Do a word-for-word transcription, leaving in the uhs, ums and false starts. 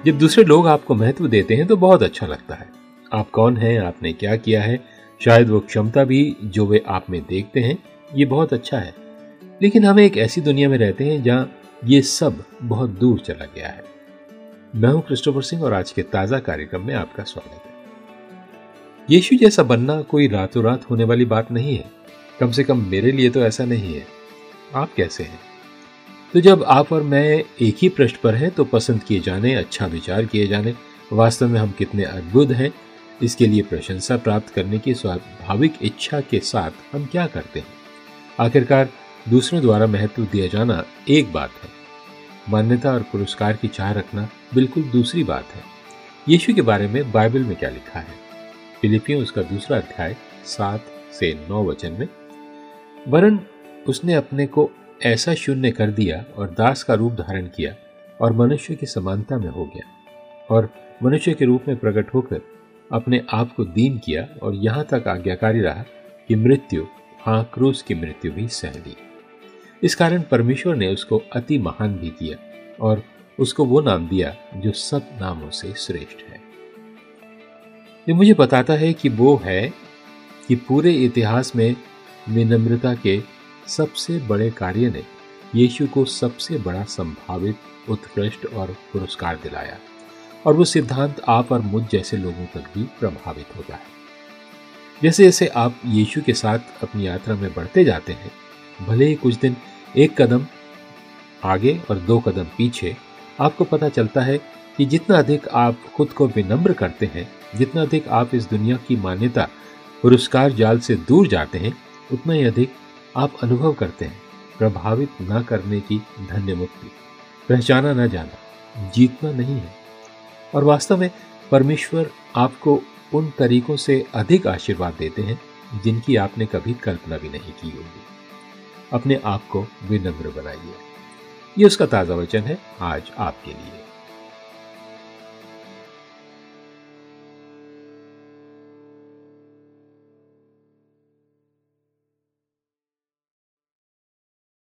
जब दूसरे लोग आपको महत्व देते हैं तो बहुत अच्छा लगता है। आप कौन हैं, आपने क्या किया है, शायद वो क्षमता भी जो वे आप में देखते हैं, ये बहुत अच्छा है। लेकिन हम एक ऐसी दुनिया में रहते हैं जहां ये सब बहुत दूर चला गया है। मैं हूं क्रिस्टोफर सिंह और आज के ताजा कार्यक्रम में आपका स्वागत है। यीशु जैसा बनना कोई रातों रात होने वाली बात नहीं है। कम से कम मेरे लिए तो ऐसा नहीं है। आप कैसे हैं? तो जब आप और मैं एक ही पृष्ठ पर हैं तो पसंद किए जाने, अच्छा विचार किए जाने, वास्तव में हम कितने अद्भुत हैं, इसके लिए प्रशंसा प्राप्त करने की स्वाभाविक इच्छा के साथ हम क्या करते हैं? आखिरकार दूसरों द्वारा महत्व दिया जाना एक बात है, मान्यता और पुरस्कार की चाह रखना बिल्कुल दूसरी बात है। यीशु के बारे में बाइबल में क्या लिखा है? फिलिपियों उसका दूसरा अध्याय सात से नौ वचन में, वरन उसने अपने को ऐसा शून्य कर दिया और दास का रूप धारण किया और मनुष्य की समानता में हो गया और मनुष्य के रूप में प्रकट होकर अपने आप को दीन किया और यहाँ तक आज्ञाकारी रहा कि मृत्यु, हाँ क्रूस की मृत्यु भी सह ली। इस कारण परमेश्वर ने उसको अति महान भी किया और उसको वो नाम दिया जो सब नामों से श्रेष्ठ है। ये मुझे बताता है कि वो है कि पूरे इतिहास में विनम्रता के सबसे बड़े कार्य ने यीशु को सबसे बड़ा संभावित, उत्कृष्ट और पुरस्कार दिलाया और वो सिद्धांत आप और मुझ जैसे लोगों तक भी प्रभावित होता है। जैसे जैसे आप यीशु के साथ अपनी यात्रा में बढ़ते जाते हैं, भले ही कुछ दिन एक कदम आगे और दो कदम पीछे, आपको पता चलता है कि जितना अधिक आप खुद को विनम्र करते हैं, जितना अधिक आप इस दुनिया की मान्यता, पुरस्कार जाल से दूर जाते हैं, उतना ही अधिक आप अनुभव करते हैं प्रभावित ना करने की धन्य मुक्ति। पहचाना ना जाना जीतना नहीं है और वास्तव में परमेश्वर आपको उन तरीकों से अधिक आशीर्वाद देते हैं जिनकी आपने कभी कल्पना भी नहीं की होगी। अपने आप को विनम्र बनाइए। ये उसका ताजा वचन है आज आपके लिए।